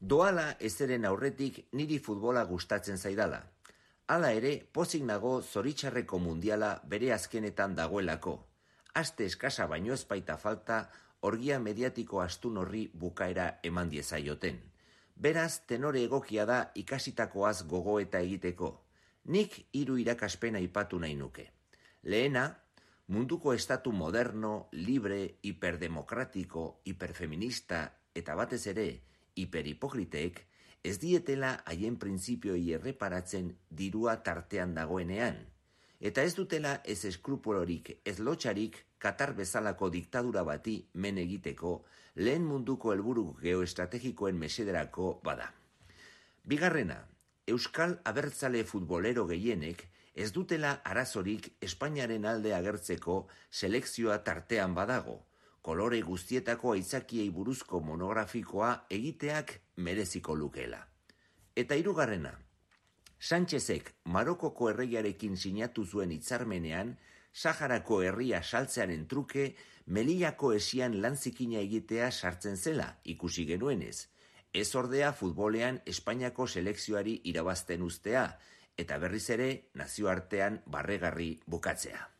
Doala ezeren aurretik niri futbola gustatzen zaidala. Hala ere, pozik nago zoritxarreko mundiala bere azkenetan dagoelako. Aste eskasa baino ez baita falta, orgia mediatiko astun horri bukaera eman diezaioten. Beraz, tenore egokia da ikasitakoaz gogoeta egiteko. Nik 3 irakaspen aipatu nahi nuke. Lehena, munduko estatu moderno, libre, hiperdemokratiko, hiperfeminista eta batez ere hiperhipokriteek ez dietela haien printzipioei erreparatzen dirua tartean dagoenean, eta ez dutela ez eskrupulorik, ez lotxarik Katar bezalako diktadura bati men egiteko lehen munduko helburu geoestrategikoen mesederako bada. Bigarrena, euskal abertzale futbolero gehienek ez dutela arazorik Espainiaren alde agertzeko selekzioa tartean badago, kolore guztietako aitzakiei buruzko monografikoa egiteak mereziko lukeela. Eta hirugarrena, Sánchezek Marokoko erregiarekin sinatu zuen hitzarmenean, Saharako herria saltzearen truke Melillako esian lanzikina egitea sartzen zela, ikusi genuenez. Ez ordea futbolean Espainiako selekzioari irabazten uztea, eta berriz ere nazioartean barregarri bukatzea.